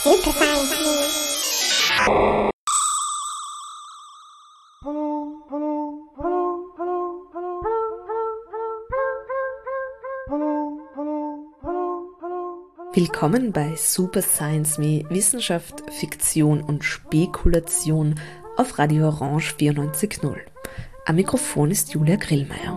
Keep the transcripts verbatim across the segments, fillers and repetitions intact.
Super Science Me. Willkommen bei Super Science Me, Wissenschaft, Fiktion und Spekulation auf Radio Orange vierundneunzig Komma null. Am Mikrofon ist Julia Grillmeier.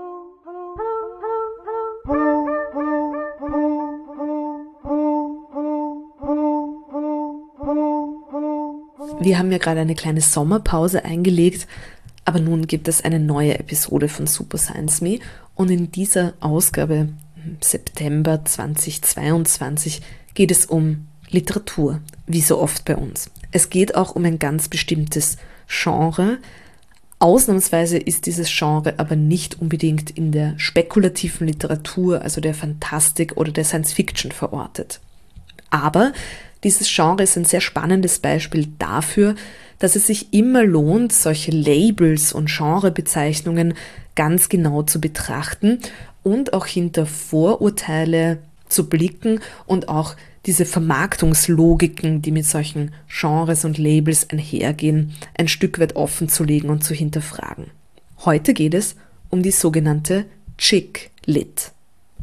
Wir haben ja gerade eine kleine Sommerpause eingelegt, aber nun gibt es eine neue Episode von Super Science Me und in dieser Ausgabe September zweitausendzweiundzwanzig geht es um Literatur, wie so oft bei uns. Es geht auch um ein ganz bestimmtes Genre. Ausnahmsweise ist dieses Genre aber nicht unbedingt in der spekulativen Literatur, also der Fantastik oder der Science Fiction verortet. Aber dieses Genre ist ein sehr spannendes Beispiel dafür, dass es sich immer lohnt, solche Labels und Genrebezeichnungen ganz genau zu betrachten und auch hinter Vorurteile zu blicken und auch diese Vermarktungslogiken, die mit solchen Genres und Labels einhergehen, ein Stück weit offenzulegen und zu hinterfragen. Heute geht es um die sogenannte Chick Lit.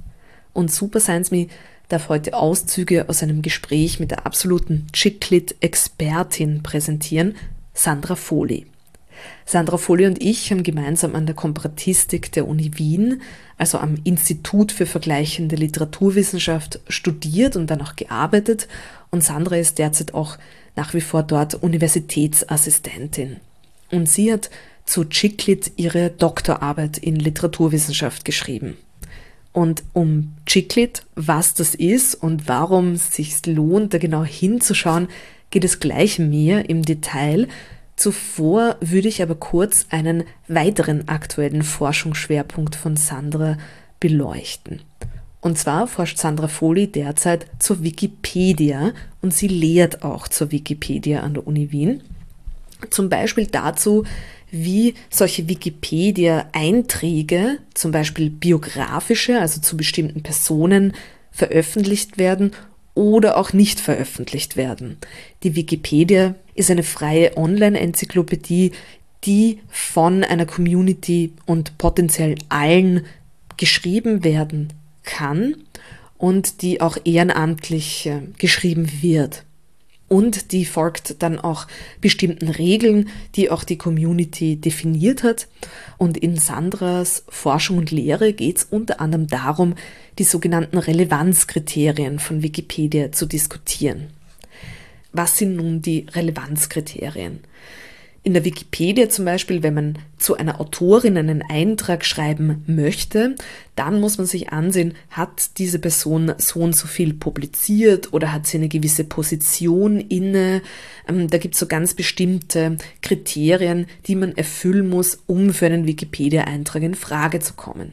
Und Super Science Me darf heute Auszüge aus einem Gespräch mit der absoluten Chick Lit-Expertin präsentieren, Sandra Foley. Sandra Foley und ich haben gemeinsam an der Komparatistik der Uni Wien, also am Institut für vergleichende Literaturwissenschaft, studiert und dann auch gearbeitet. Und Sandra ist derzeit auch nach wie vor dort Universitätsassistentin. Und sie hat zu Chick Lit ihre Doktorarbeit in Literaturwissenschaft geschrieben. Und um Chick Lit, was das ist und warum es sich lohnt, da genau hinzuschauen, geht es gleich mehr im Detail. Zuvor würde ich aber kurz einen weiteren aktuellen Forschungsschwerpunkt von Sandra beleuchten. Und zwar forscht Sandra Foley derzeit zur Wikipedia und sie lehrt auch zur Wikipedia an der Uni Wien. Zum Beispiel dazu, wie solche Wikipedia-Einträge, zum Beispiel biografische, also zu bestimmten Personen, veröffentlicht werden oder auch nicht veröffentlicht werden. Die Wikipedia ist eine freie Online-Enzyklopädie, die von einer Community und potenziell allen geschrieben werden kann und die auch ehrenamtlich geschrieben wird. Und die folgt dann auch bestimmten Regeln, die auch die Community definiert hat. Und in Sandras Forschung und Lehre geht es unter anderem darum, die sogenannten Relevanzkriterien von Wikipedia zu diskutieren. Was sind nun die Relevanzkriterien? In der Wikipedia zum Beispiel, wenn man zu einer Autorin einen Eintrag schreiben möchte, dann muss man sich ansehen, hat diese Person so und so viel publiziert oder hat sie eine gewisse Position inne. Da gibt es so ganz bestimmte Kriterien, die man erfüllen muss, um für einen Wikipedia-Eintrag in Frage zu kommen.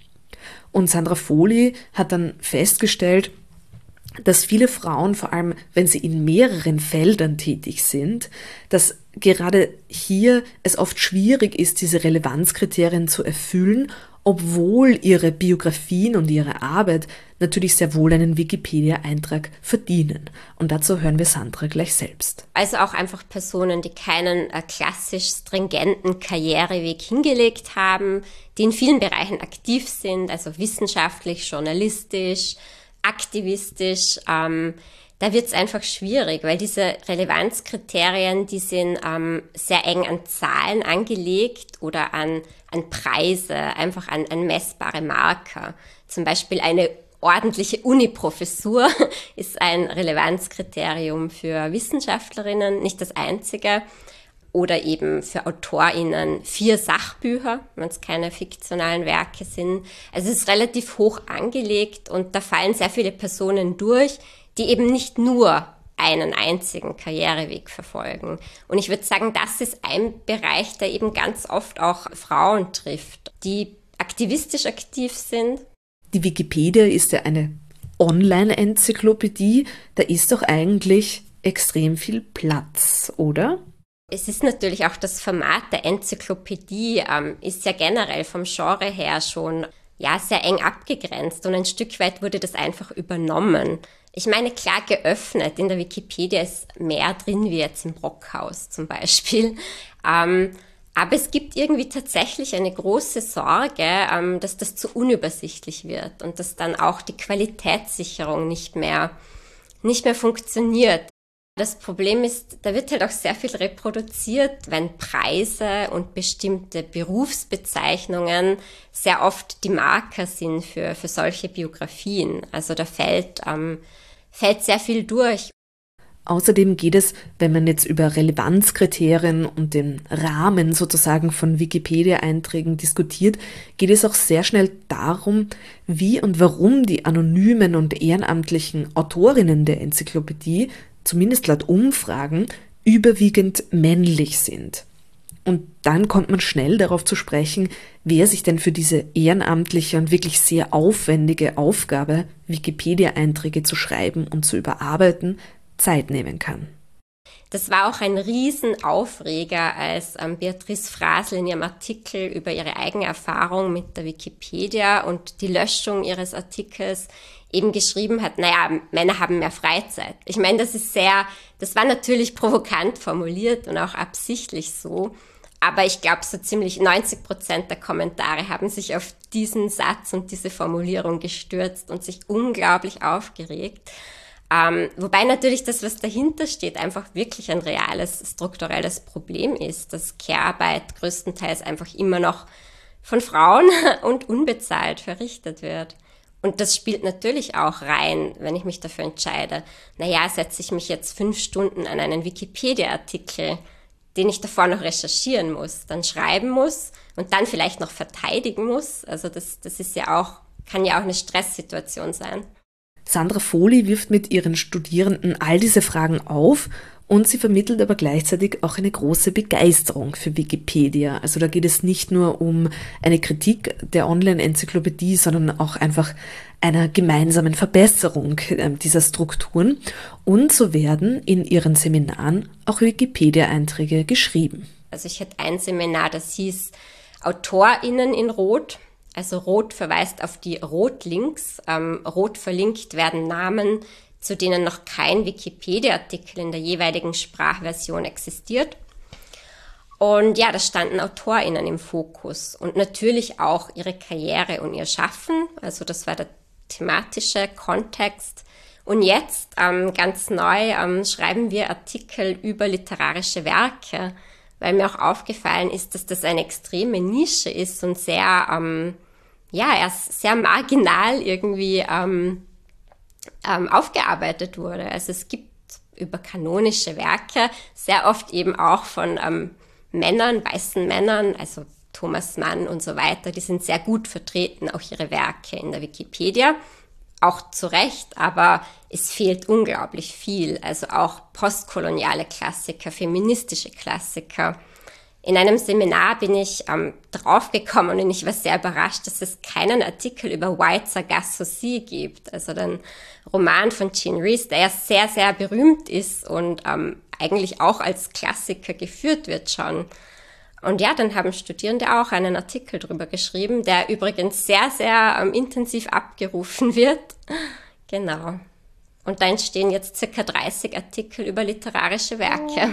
Und Sandra Foley hat dann festgestellt, dass viele Frauen, vor allem wenn sie in mehreren Feldern tätig sind, dass gerade hier es oft schwierig ist, diese Relevanzkriterien zu erfüllen, obwohl ihre Biografien und ihre Arbeit natürlich sehr wohl einen Wikipedia-Eintrag verdienen. Und dazu hören wir Sandra gleich selbst. Also auch einfach Personen, die keinen äh, klassisch stringenten Karriereweg hingelegt haben, die in vielen Bereichen aktiv sind, also wissenschaftlich, journalistisch, aktivistisch, ähm, da wird es einfach schwierig, weil diese Relevanzkriterien, die sind ähm, sehr eng an Zahlen angelegt oder an, an Preise, einfach an, an messbare Marker. Zum Beispiel eine ordentliche Uni-Professur ist ein Relevanzkriterium für Wissenschaftlerinnen, nicht das einzige. Oder eben für AutorInnen vier Sachbücher, wenn es keine fiktionalen Werke sind. Also es ist relativ hoch angelegt und da fallen sehr viele Personen durch, die eben nicht nur einen einzigen Karriereweg verfolgen. Und ich würde sagen, das ist ein Bereich, der eben ganz oft auch Frauen trifft, die aktivistisch aktiv sind. Die Wikipedia ist ja eine Online-Enzyklopädie. Da ist doch eigentlich extrem viel Platz, oder? Es ist natürlich auch das Format der Enzyklopädie, ähm, ist ja generell vom Genre her schon ja, sehr eng abgegrenzt und ein Stück weit wurde das einfach übernommen. Ich meine, klar geöffnet. In der Wikipedia ist mehr drin wie jetzt im Brockhaus zum Beispiel. Ähm, aber es gibt irgendwie tatsächlich eine große Sorge, ähm, dass das zu unübersichtlich wird und dass dann auch die Qualitätssicherung nicht mehr, nicht mehr funktioniert. Das Problem ist, da wird halt auch sehr viel reproduziert, wenn Preise und bestimmte Berufsbezeichnungen sehr oft die Marker sind für, für solche Biografien. Also da fällt, ähm, fällt sehr viel durch. Außerdem geht es, wenn man jetzt über Relevanzkriterien und den Rahmen sozusagen von Wikipedia-Einträgen diskutiert, geht es auch sehr schnell darum, wie und warum die anonymen und ehrenamtlichen Autorinnen der Enzyklopädie, zumindest laut Umfragen, überwiegend männlich sind. Und dann kommt man schnell darauf zu sprechen, wer sich denn für diese ehrenamtliche und wirklich sehr aufwendige Aufgabe, Wikipedia-Einträge zu schreiben und zu überarbeiten, Zeit nehmen kann. Das war auch ein Riesenaufreger, als ähm, Beatrice Frasel in ihrem Artikel über ihre eigene Erfahrung mit der Wikipedia und die Löschung ihres Artikels eben geschrieben hat, naja, Männer haben mehr Freizeit. Ich meine, das ist sehr, das war natürlich provokant formuliert und auch absichtlich so, aber ich glaube, so ziemlich neunzig Prozent der Kommentare haben sich auf diesen Satz und diese Formulierung gestürzt und sich unglaublich aufgeregt. Ähm, wobei natürlich das, was dahinter steht, einfach wirklich ein reales, strukturelles Problem ist, dass Care-Arbeit größtenteils einfach immer noch von Frauen und unbezahlt verrichtet wird. Und das spielt natürlich auch rein, wenn ich mich dafür entscheide, naja, setze ich mich jetzt fünf Stunden an einen Wikipedia-Artikel, den ich davor noch recherchieren muss, dann schreiben muss und dann vielleicht noch verteidigen muss. Also das, das ist ja auch, kann ja auch eine Stresssituation sein. Sandra Vohli wirft mit ihren Studierenden all diese Fragen auf und sie vermittelt aber gleichzeitig auch eine große Begeisterung für Wikipedia. Also da geht es nicht nur um eine Kritik der Online-Enzyklopädie, sondern auch einfach einer gemeinsamen Verbesserung dieser Strukturen. Und so werden in ihren Seminaren auch Wikipedia-Einträge geschrieben. Also ich hatte ein Seminar, das hieß AutorInnen in Rot. Also Rot verweist auf die Rotlinks. Ähm, rot verlinkt werden Namen, zu denen noch kein Wikipedia-Artikel in der jeweiligen Sprachversion existiert. Und ja, da standen AutorInnen im Fokus und natürlich auch ihre Karriere und ihr Schaffen. Also das war der thematische Kontext. Und jetzt, ähm, ganz neu, ähm, schreiben wir Artikel über literarische Werke, weil mir auch aufgefallen ist, dass das eine extreme Nische ist und sehr, ähm, ja, erst sehr marginal irgendwie ähm, ähm, aufgearbeitet wurde. Also es gibt über kanonische Werke sehr oft eben auch von ähm, Männern, weißen Männern, also Thomas Mann und so weiter, die sind sehr gut vertreten, auch ihre Werke in der Wikipedia. Auch zu Recht, aber es fehlt unglaublich viel. Also auch postkoloniale Klassiker, feministische Klassiker. In einem Seminar bin ich ähm, draufgekommen und ich war sehr überrascht, dass es keinen Artikel über White Sargasso gibt. Also den Roman von Jean Rhys, der ja sehr, sehr berühmt ist und ähm, eigentlich auch als Klassiker geführt wird schon. Und ja, dann haben Studierende auch einen Artikel drüber geschrieben, der übrigens sehr, sehr ähm, intensiv abgerufen wird. Genau. Und da entstehen jetzt circa dreißig Artikel über literarische Werke.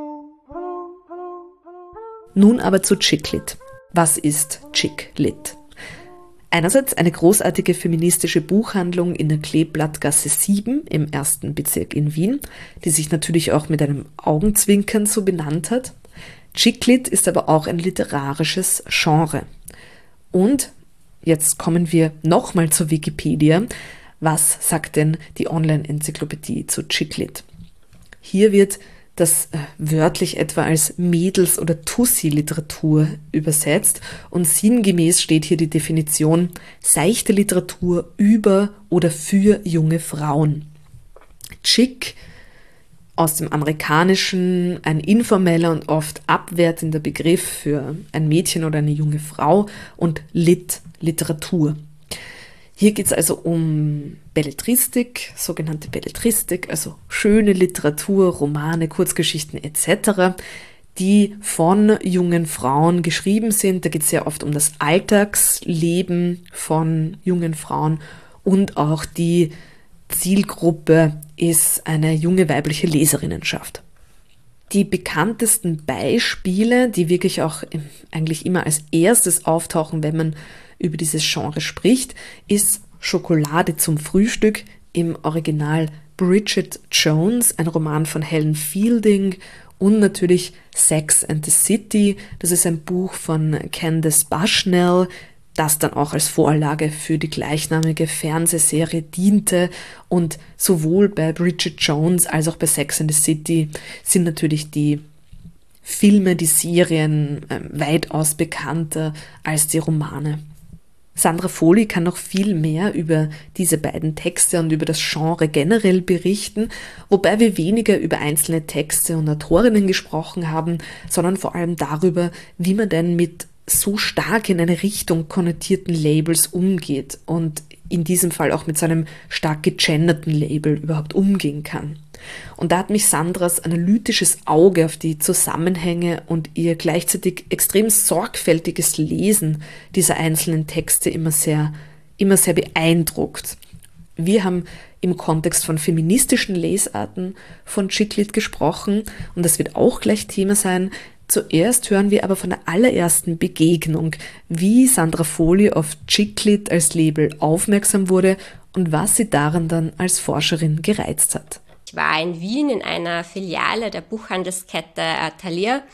Nun aber zu Chick-Lit. Was ist Chick-Lit? Einerseits eine großartige feministische Buchhandlung in der Kleeblattgasse sieben im ersten Bezirk in Wien, die sich natürlich auch mit einem Augenzwinkern so benannt hat. Chick-Lit ist aber auch ein literarisches Genre. Und jetzt kommen wir nochmal zur Wikipedia. Was sagt denn die Online-Enzyklopädie zu Chick-Lit? Hier wird das äh, wörtlich etwa als Mädels- oder Tussi-Literatur übersetzt und sinngemäß steht hier die Definition seichte Literatur über oder für junge Frauen. Chick aus dem Amerikanischen, ein informeller und oft abwertender Begriff für ein Mädchen oder eine junge Frau und Lit, Literatur. Hier geht es also um Belletristik, sogenannte Belletristik, also schöne Literatur, Romane, Kurzgeschichten et cetera, die von jungen Frauen geschrieben sind. Da geht es sehr oft um das Alltagsleben von jungen Frauen und auch die Zielgruppe ist eine junge weibliche Leserinnenschaft. Die bekanntesten Beispiele, die wirklich auch eigentlich immer als erstes auftauchen, wenn man über dieses Genre spricht, ist Schokolade zum Frühstück, im Original Bridget Jones, ein Roman von Helen Fielding, und natürlich Sex and the City, das ist ein Buch von Candace Bushnell, das dann auch als Vorlage für die gleichnamige Fernsehserie diente. Und sowohl bei Bridget Jones als auch bei Sex and the City sind natürlich die Filme, die Serien äh, weitaus bekannter als die Romane. Sandra Foley kann noch viel mehr über diese beiden Texte und über das Genre generell berichten, wobei wir weniger über einzelne Texte und Autorinnen gesprochen haben, sondern vor allem darüber, wie man denn mit so stark in eine Richtung konnotierten Labels umgeht und in diesem Fall auch mit so einem stark gegenderten Label überhaupt umgehen kann. Und da hat mich Sandras analytisches Auge auf die Zusammenhänge und ihr gleichzeitig extrem sorgfältiges Lesen dieser einzelnen Texte immer sehr, immer sehr beeindruckt. Wir haben im Kontext von feministischen Lesarten von Chick-Lit gesprochen und das wird auch gleich Thema sein. Zuerst hören wir aber von der allerersten Begegnung, wie Sandra Foley auf Chick-Lit als Label aufmerksam wurde und was sie daran dann als Forscherin gereizt hat. Ich war in Wien in einer Filiale der Buchhandelskette Thalia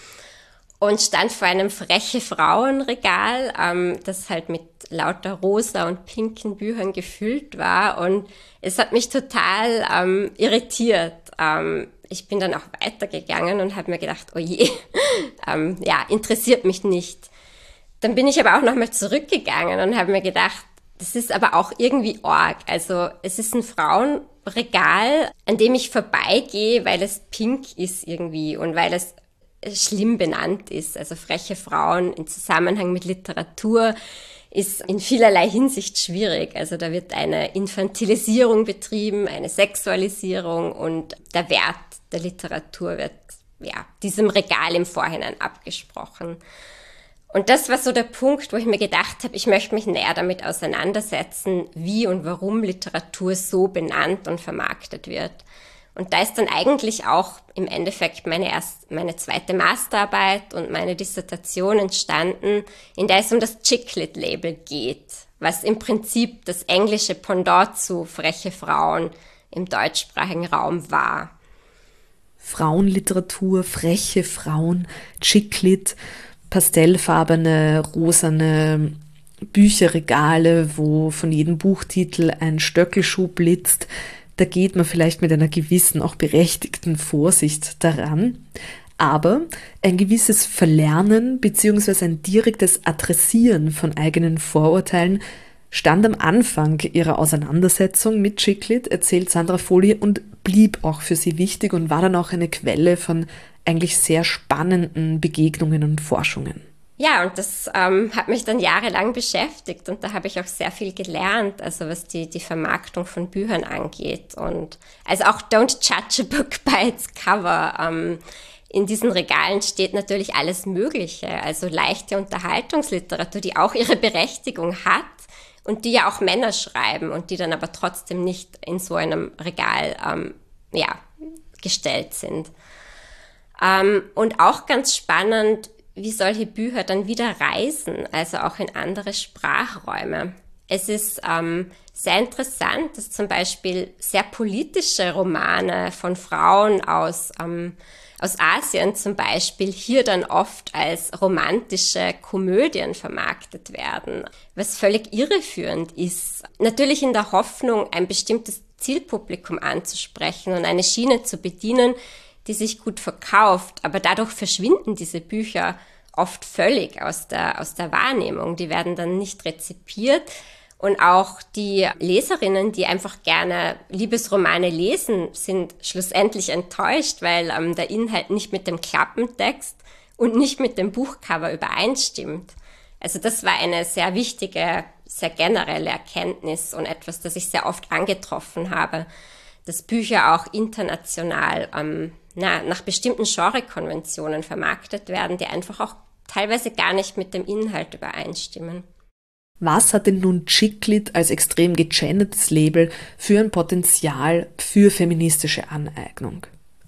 und stand vor einem freche Frauenregal, ähm, das halt mit lauter rosa und pinken Büchern gefüllt war, und es hat mich total ähm, irritiert. Ähm, ich bin dann auch weitergegangen und habe mir gedacht, oh je, ähm, ja, interessiert mich nicht. Dann bin ich aber auch nochmal zurückgegangen und habe mir gedacht, das ist aber auch irgendwie arg. Also es ist ein Frauenregal, an dem ich vorbeigehe, weil es pink ist irgendwie und weil es schlimm benannt ist. Also freche Frauen im Zusammenhang mit Literatur ist in vielerlei Hinsicht schwierig. Also da wird eine Infantilisierung betrieben, eine Sexualisierung, und der Wert der Literatur wird ja diesem Regal im Vorhinein abgesprochen. Und das war so der Punkt, wo ich mir gedacht habe, ich möchte mich näher damit auseinandersetzen, wie und warum Literatur so benannt und vermarktet wird. Und da ist dann eigentlich auch im Endeffekt meine erst, meine zweite Masterarbeit und meine Dissertation entstanden, in der es um das Chick-Lit-Label geht, was im Prinzip das englische Pendant zu freche Frauen im deutschsprachigen Raum war. Frauenliteratur, freche Frauen, Chick-Lit, pastellfarbene, rosane Bücherregale, wo von jedem Buchtitel ein Stöckelschuh blitzt. Da geht man vielleicht mit einer gewissen, auch berechtigten Vorsicht daran. Aber ein gewisses Verlernen bzw. ein direktes Adressieren von eigenen Vorurteilen stand am Anfang ihrer Auseinandersetzung mit Chick-Lit, erzählt Sandra Foley, und blieb auch für sie wichtig und war dann auch eine Quelle von eigentlich sehr spannenden Begegnungen und Forschungen. Ja, und das ähm, hat mich dann jahrelang beschäftigt, und da habe ich auch sehr viel gelernt, also was die, die Vermarktung von Büchern angeht. Und also auch Don't Judge a Book by its Cover. Ähm, in diesen Regalen steht natürlich alles Mögliche, also leichte Unterhaltungsliteratur, die auch ihre Berechtigung hat und die ja auch Männer schreiben und die dann aber trotzdem nicht in so einem Regal ähm, ja, gestellt sind. Ähm, und auch ganz spannend, wie solche Bücher dann wieder reisen, also auch in andere Sprachräume. Es ist ähm, sehr interessant, dass zum Beispiel sehr politische Romane von Frauen aus, ähm, aus Asien zum Beispiel hier dann oft als romantische Komödien vermarktet werden, was völlig irreführend ist. Natürlich in der Hoffnung, ein bestimmtes Zielpublikum anzusprechen und eine Schiene zu bedienen, die sich gut verkauft, aber dadurch verschwinden diese Bücher oft völlig aus der, aus der Wahrnehmung. Die werden dann nicht rezipiert, und auch die Leserinnen, die einfach gerne Liebesromane lesen, sind schlussendlich enttäuscht, weil ähm, der Inhalt nicht mit dem Klappentext und nicht mit dem Buchcover übereinstimmt. Also das war eine sehr wichtige, sehr generelle Erkenntnis und etwas, das ich sehr oft angetroffen habe, dass Bücher auch international ähm, na, nach bestimmten Genrekonventionen vermarktet werden, die einfach auch teilweise gar nicht mit dem Inhalt übereinstimmen. Was hat denn nun Chick-Lit als extrem gegendertes Label für ein Potenzial für feministische Aneignung?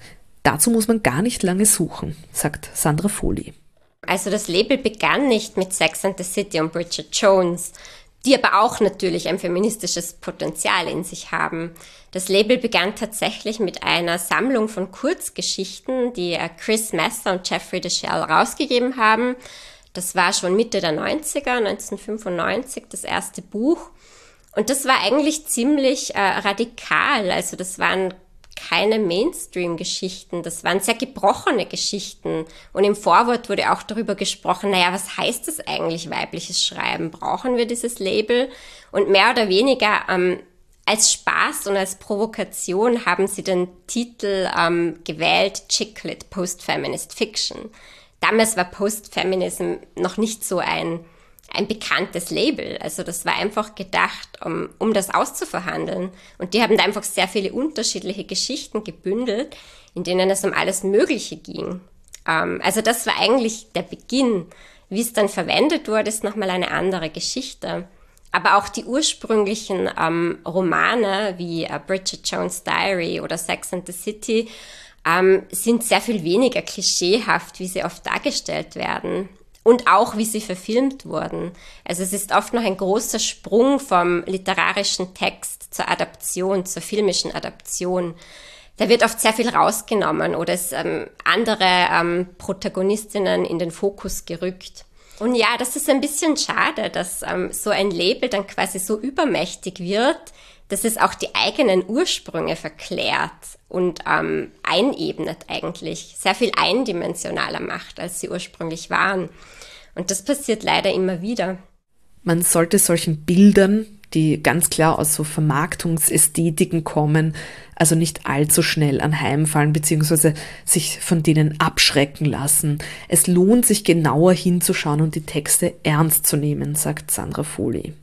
Dazu muss man gar nicht lange suchen, sagt Sandra Foley. Also das Label begann nicht mit Sex and the City und Bridget Jones, die aber auch natürlich ein feministisches Potenzial in sich haben. Das Label begann tatsächlich mit einer Sammlung von Kurzgeschichten, die Chris Messer und Jeffrey DeShell rausgegeben haben. Das war schon Mitte der neunziger, neunzehnhundertfünfundneunzig, das erste Buch. Und das war eigentlich ziemlich äh, radikal. Also das waren keine Mainstream-Geschichten, das waren sehr gebrochene Geschichten. Und im Vorwort wurde auch darüber gesprochen, naja, was heißt das eigentlich, weibliches Schreiben? Brauchen wir dieses Label? Und mehr oder weniger ähm, als Spaß und als Provokation haben sie den Titel ähm, gewählt, Chick-Lit, Post-Feminist Fiction. Damals war Post-Feminism noch nicht so ein, ein bekanntes Label. Also das war einfach gedacht, um, um das auszuverhandeln. Und die haben da einfach sehr viele unterschiedliche Geschichten gebündelt, in denen es um alles Mögliche ging. Ähm, also das war eigentlich der Beginn. Wie es dann verwendet wurde, ist nochmal eine andere Geschichte. Aber auch die ursprünglichen ähm, Romane wie äh, Bridget Jones' Diary oder Sex and the City Ähm, sind sehr viel weniger klischeehaft, wie sie oft dargestellt werden und auch wie sie verfilmt wurden. Also es ist oft noch ein großer Sprung vom literarischen Text zur Adaption, zur filmischen Adaption. Da wird oft sehr viel rausgenommen oder es ähm, andere ähm, Protagonistinnen in den Fokus gerückt. Und ja, das ist ein bisschen schade, dass ähm, so ein Label dann quasi so übermächtig wird, dass es auch die eigenen Ursprünge verklärt und ähm, einebnet eigentlich, sehr viel eindimensionaler macht, als sie ursprünglich waren. Und das passiert leider immer wieder. Man sollte solchen Bildern, die ganz klar aus so Vermarktungsästhetiken kommen, also nicht allzu schnell anheimfallen bzw. sich von denen abschrecken lassen. Es lohnt sich genauer hinzuschauen und die Texte ernst zu nehmen, sagt Sandra Foley.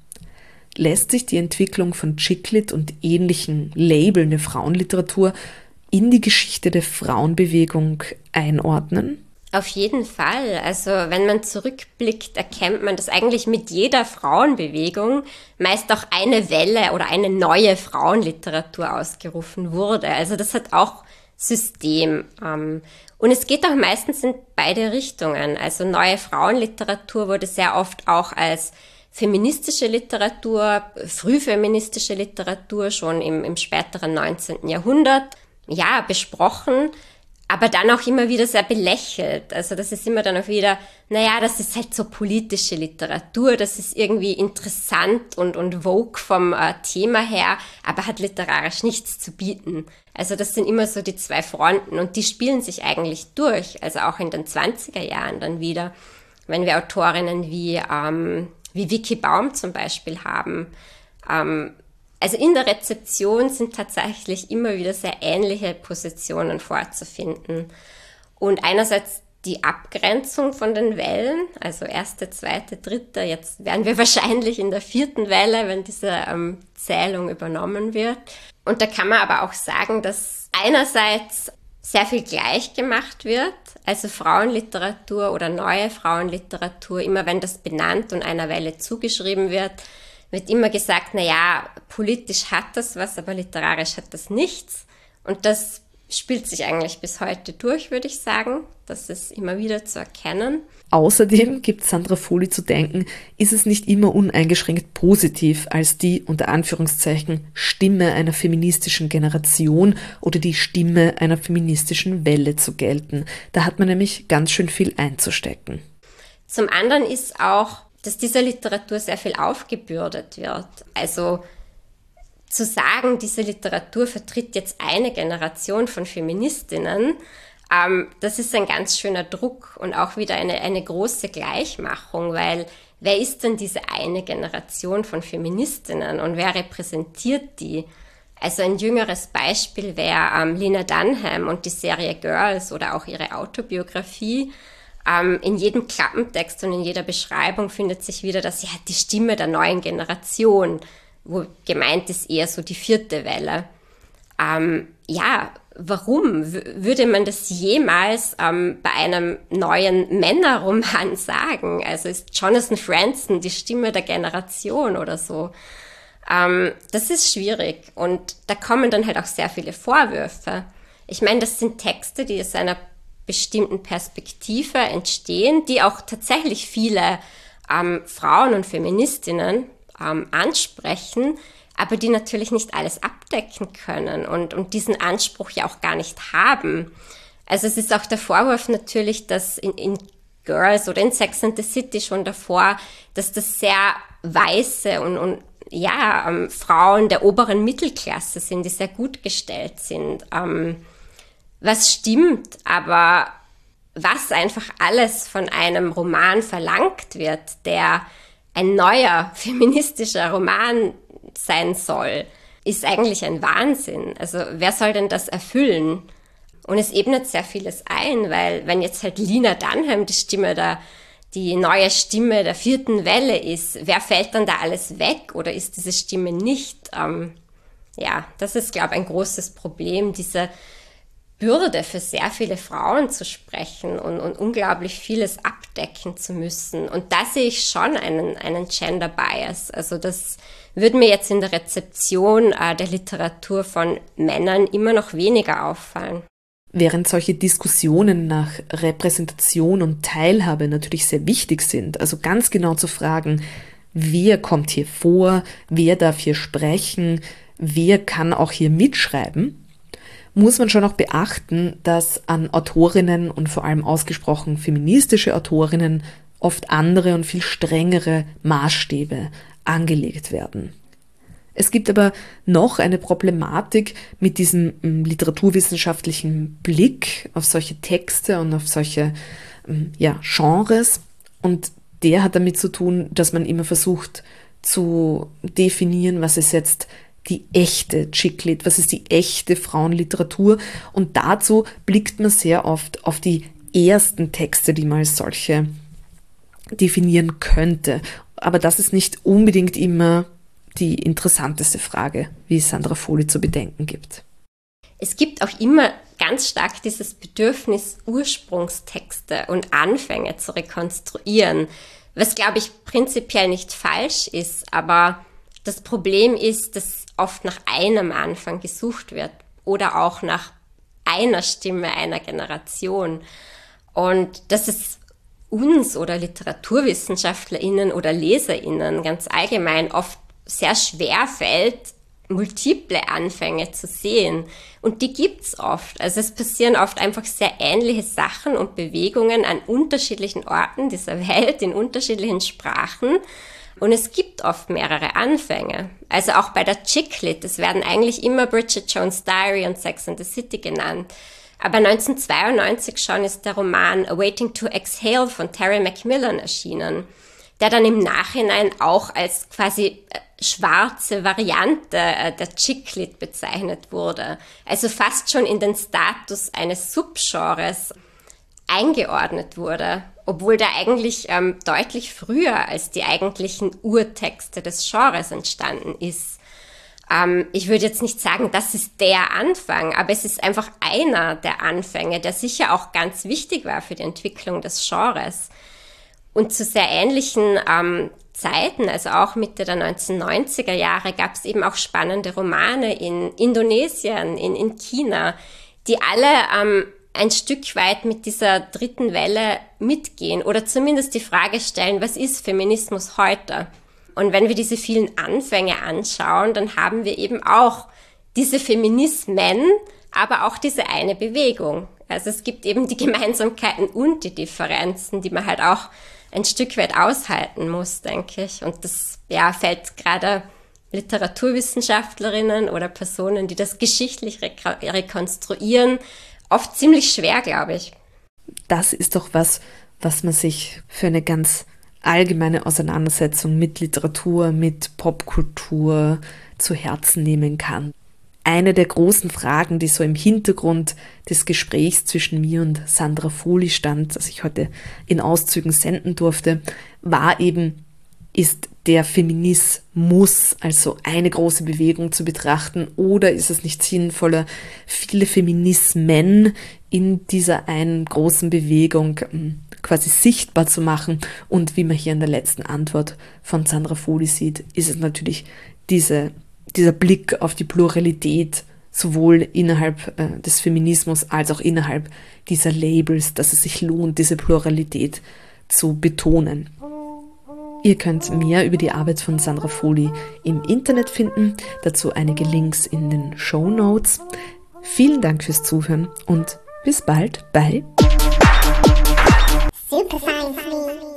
Lässt sich die Entwicklung von Chick-Lit und ähnlichen Labeln der Frauenliteratur in die Geschichte der Frauenbewegung einordnen? Auf jeden Fall. Also wenn man zurückblickt, erkennt man, dass eigentlich mit jeder Frauenbewegung meist auch eine Welle oder eine neue Frauenliteratur ausgerufen wurde. Also das hat auch System. Und es geht auch meistens in beide Richtungen. Also neue Frauenliteratur wurde sehr oft auch als feministische Literatur, frühfeministische Literatur schon im, im späteren neunzehnten Jahrhundert, ja, besprochen, aber dann auch immer wieder sehr belächelt. Also das ist immer dann auch wieder, naja, das ist halt so politische Literatur, das ist irgendwie interessant und, und vogue vom äh, Thema her, aber hat literarisch nichts zu bieten. Also das sind immer so die zwei Fronten und die spielen sich eigentlich durch, also auch in den zwanziger Jahren dann wieder, wenn wir Autorinnen wie ähm, wie Vicky Baum zum Beispiel haben. Ähm, also in der Rezeption sind tatsächlich immer wieder sehr ähnliche Positionen vorzufinden. Und einerseits die Abgrenzung von den Wellen, also erste, zweite, dritte, jetzt wären wir wahrscheinlich in der vierten Welle, wenn diese ähm, Zählung übernommen wird. Und da kann man aber auch sagen, dass einerseits sehr viel gleich gemacht wird, also Frauenliteratur oder neue Frauenliteratur, immer wenn das benannt und einer Welle zugeschrieben wird, wird immer gesagt, na ja, politisch hat das was, aber literarisch hat das nichts. Und das spielt sich eigentlich bis heute durch, würde ich sagen. Das ist immer wieder zu erkennen. Außerdem, gibt Sandra Foley zu denken, ist es nicht immer uneingeschränkt positiv, als die, unter Anführungszeichen, Stimme einer feministischen Generation oder die Stimme einer feministischen Welle zu gelten. Da hat man nämlich ganz schön viel einzustecken. Zum anderen ist auch, dass dieser Literatur sehr viel aufgebürdet wird. Also zu sagen, diese Literatur vertritt jetzt eine Generation von Feministinnen, ähm, das ist ein ganz schöner Druck und auch wieder eine, eine große Gleichmachung, weil wer ist denn diese eine Generation von Feministinnen und wer repräsentiert die? Also ein jüngeres Beispiel wäre ähm, Lena Dunham und die Serie Girls oder auch ihre Autobiografie. Ähm, in jedem Klappentext und in jeder Beschreibung findet sich wieder, dass sie hat die Stimme der neuen Generation, wo gemeint ist eher so die vierte Welle. Ähm, ja, warum w- würde man das jemals ähm, bei einem neuen Männerroman sagen? Also ist Jonathan Franzen die Stimme der Generation oder so? Ähm, das ist schwierig und da kommen dann halt auch sehr viele Vorwürfe. Ich meine, das sind Texte, die aus einer bestimmten Perspektive entstehen, die auch tatsächlich viele ähm, Frauen und Feministinnen ähm, ansprechen, aber die natürlich nicht alles abdecken können und, und diesen Anspruch ja auch gar nicht haben. Also es ist auch der Vorwurf natürlich, dass in, in Girls oder in Sex and the City schon davor, dass das sehr weiße und, und ja, ähm, Frauen der oberen Mittelklasse sind, die sehr gut gestellt sind. Ähm, was stimmt, aber was einfach alles von einem Roman verlangt wird, der ein neuer feministischer Roman sein soll, ist eigentlich ein Wahnsinn. Also wer soll denn das erfüllen? Und es ebnet sehr vieles ein, weil wenn jetzt halt Lena Dunham die Stimme der, die neue Stimme der vierten Welle ist, wer fällt dann da alles weg oder ist diese Stimme nicht? Ähm, ja, das ist, glaube ich, ein großes Problem, diese Bürde für sehr viele Frauen zu sprechen und, und unglaublich vieles abdecken zu müssen. Und da sehe ich schon einen, einen Gender Bias. Also das würde mir jetzt in der Rezeption äh, der Literatur von Männern immer noch weniger auffallen. Während solche Diskussionen nach Repräsentation und Teilhabe natürlich sehr wichtig sind, also ganz genau zu fragen, wer kommt hier vor, wer darf hier sprechen, wer kann auch hier mitschreiben, muss man schon auch beachten, dass an Autorinnen und vor allem ausgesprochen feministische Autorinnen oft andere und viel strengere Maßstäbe angelegt werden. Es gibt aber noch eine Problematik mit diesem ähm, literaturwissenschaftlichen Blick auf solche Texte und auf solche ähm, ja, Genres. Und der hat damit zu tun, dass man immer versucht zu definieren, was ist jetzt die echte Chick-Lit, was ist die echte Frauenliteratur. Und dazu blickt man sehr oft auf die ersten Texte, die man als solche definieren könnte. Aber das ist nicht unbedingt immer die interessanteste Frage, wie Sandra Foley zu bedenken gibt. Es gibt auch immer ganz stark dieses Bedürfnis, Ursprungstexte und Anfänge zu rekonstruieren, was, glaube ich, prinzipiell nicht falsch ist, aber das Problem ist, dass oft nach einem Anfang gesucht wird oder auch nach einer Stimme einer Generation. Und dass es uns oder LiteraturwissenschaftlerInnen oder LeserInnen ganz allgemein oft sehr schwer fällt, multiple Anfänge zu sehen. Und die gibt's oft. Also es passieren oft einfach sehr ähnliche Sachen und Bewegungen an unterschiedlichen Orten dieser Welt, in unterschiedlichen Sprachen. Und es gibt oft mehrere Anfänge. Also auch bei der Chick-Lit, es werden eigentlich immer Bridget Jones' Diary und Sex and the City genannt. Aber neunzehnhundertzweiundneunzig schon ist der Roman A Waiting to Exhale von Terry McMillan erschienen, der dann im Nachhinein auch als quasi schwarze Variante der Chick-Lit bezeichnet wurde. Also fast schon in den Status eines Subgenres eingeordnet wurde, obwohl der eigentlich ähm, deutlich früher als die eigentlichen Urtexte des Genres entstanden ist. Ähm, ich würde jetzt nicht sagen, das ist der Anfang, aber es ist einfach einer der Anfänge, der sicher auch ganz wichtig war für die Entwicklung des Genres. Und zu sehr ähnlichen ähm, Zeiten, also auch Mitte der neunzehnhundertneunziger Jahre, gab es eben auch spannende Romane in Indonesien, in, in China, die alle ähm, ein Stück weit mit dieser dritten Welle mitgehen oder zumindest die Frage stellen, was ist Feminismus heute? Und wenn wir diese vielen Anfänge anschauen, dann haben wir eben auch diese Feminismen, aber auch diese eine Bewegung. Also es gibt eben die Gemeinsamkeiten und die Differenzen, die man halt auch ein Stück weit aushalten muss, denke ich. Und das ja, fällt gerade Literaturwissenschaftlerinnen oder Personen, die das geschichtlich rek- rekonstruieren, oft ziemlich schwer, glaube ich. Das ist doch was, was man sich für eine ganz allgemeine Auseinandersetzung mit Literatur, mit Popkultur zu Herzen nehmen kann. Eine der großen Fragen, die so im Hintergrund des Gesprächs zwischen mir und Sandra Foley stand, das ich heute in Auszügen senden durfte, war eben, ist der Feminismus also eine große Bewegung zu betrachten, oder ist es nicht sinnvoller, viele Feminismen in dieser einen großen Bewegung quasi sichtbar zu machen? Und wie man hier in der letzten Antwort von Sandra Foley sieht, ist es natürlich diese, dieser Blick auf die Pluralität, sowohl innerhalb äh, des Feminismus als auch innerhalb dieser Labels, dass es sich lohnt, diese Pluralität zu betonen. Ihr könnt mehr über die Arbeit von Sandra Foley im Internet finden, dazu einige Links in den Shownotes. Vielen Dank fürs Zuhören und bis bald bei Super Science Me.